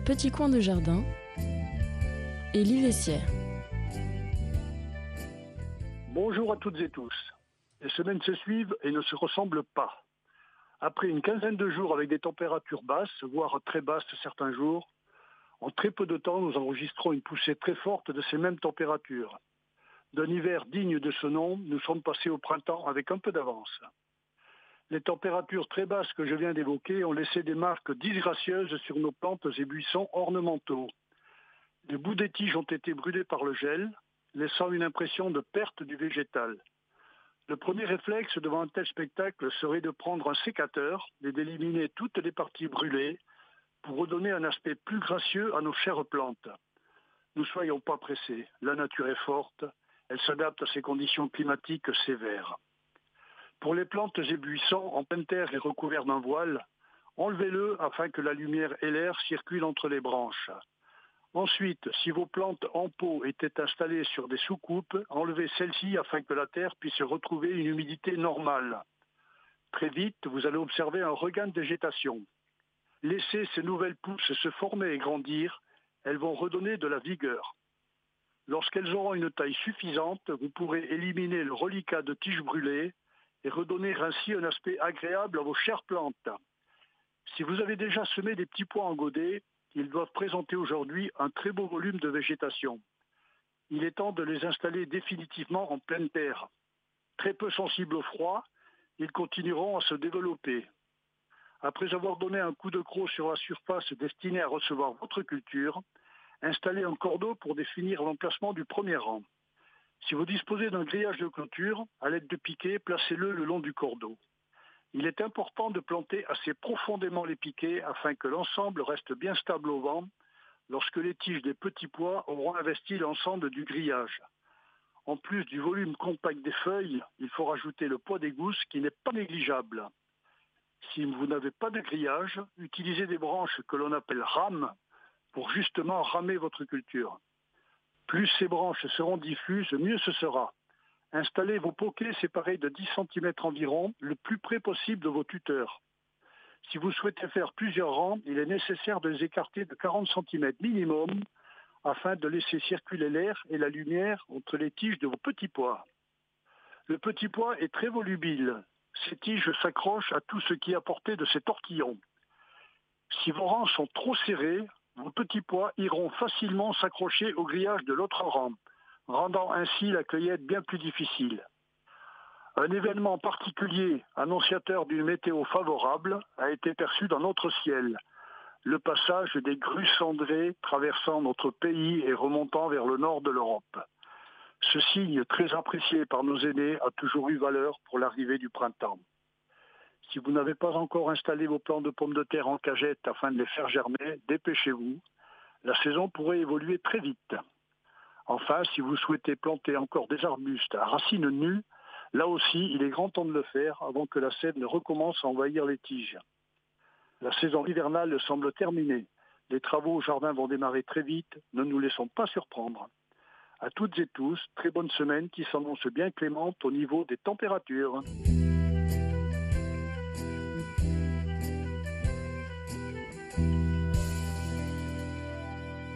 petit coin de jardin, Élie Vessière. Bonjour à toutes et tous. Les semaines se suivent et ne se ressemblent pas. Après une quinzaine de jours avec des températures basses, voire très basses certains jours, en très peu de temps, nous enregistrons une poussée très forte de ces mêmes températures. D'un hiver digne de ce nom, nous sommes passés au printemps avec un peu d'avance. Les températures très basses que je viens d'évoquer ont laissé des marques disgracieuses sur nos plantes et buissons ornementaux. Les bouts des tiges ont été brûlés par le gel, laissant une impression de perte du végétal. Le premier réflexe devant un tel spectacle serait de prendre un sécateur et d'éliminer toutes les parties brûlées pour redonner un aspect plus gracieux à nos chères plantes. Ne soyons pas pressés, la nature est forte, elle s'adapte à ces conditions climatiques sévères. Pour les plantes et buissons en pleine terre et recouverts d'un voile, enlevez-le afin que la lumière et l'air circulent entre les branches. Ensuite, si vos plantes en pot étaient installées sur des soucoupes, enlevez celles-ci afin que la terre puisse retrouver une humidité normale. Très vite, vous allez observer un regain de végétation. Laissez ces nouvelles pousses se former et grandir, elles vont redonner de la vigueur. Lorsqu'elles auront une taille suffisante, vous pourrez éliminer le reliquat de tiges brûlées et redonner ainsi un aspect agréable à vos chères plantes. Si vous avez déjà semé des petits pois en godet, ils doivent présenter aujourd'hui un très beau volume de végétation. Il est temps de les installer définitivement en pleine terre. Très peu sensibles au froid, ils continueront à se développer. Après avoir donné un coup de croc sur la surface destinée à recevoir votre culture, installez un cordeau pour définir l'emplacement du premier rang. Si vous disposez d'un grillage de clôture, à l'aide de piquets, placez-le le long du cordeau. Il est important de planter assez profondément les piquets afin que l'ensemble reste bien stable au vent lorsque les tiges des petits pois auront investi l'ensemble du grillage. En plus du volume compact des feuilles, il faut rajouter le poids des gousses qui n'est pas négligeable. Si vous n'avez pas de grillage, utilisez des branches que l'on appelle rames pour justement ramer votre culture. Plus ces branches seront diffuses, mieux ce sera. Installez vos poquets séparés de 10 cm environ, le plus près possible de vos tuteurs. Si vous souhaitez faire plusieurs rangs, il est nécessaire de les écarter de 40 cm minimum afin de laisser circuler l'air et la lumière entre les tiges de vos petits pois. Le petit pois est très volubile. Ces tiges s'accrochent à tout ce qui est à portée de ces tortillons. Si vos rangs sont trop serrés, vos petits pois iront facilement s'accrocher au grillage de l'autre rang, rendant ainsi la cueillette bien plus difficile. Un événement particulier, annonciateur d'une météo favorable, a été perçu dans notre ciel. Le passage des grues cendrées traversant notre pays et remontant vers le nord de l'Europe. Ce signe très apprécié par nos aînés a toujours eu valeur pour l'arrivée du printemps. Si vous n'avez pas encore installé vos plants de pommes de terre en cagette afin de les faire germer, dépêchez-vous. La saison pourrait évoluer très vite. Enfin, si vous souhaitez planter encore des arbustes à racines nues, là aussi, il est grand temps de le faire avant que la sève ne recommence à envahir les tiges. La saison hivernale semble terminée. Les travaux au jardin vont démarrer très vite. Ne nous laissons pas surprendre. À toutes et tous, très bonne semaine qui s'annonce bien clémente au niveau des températures.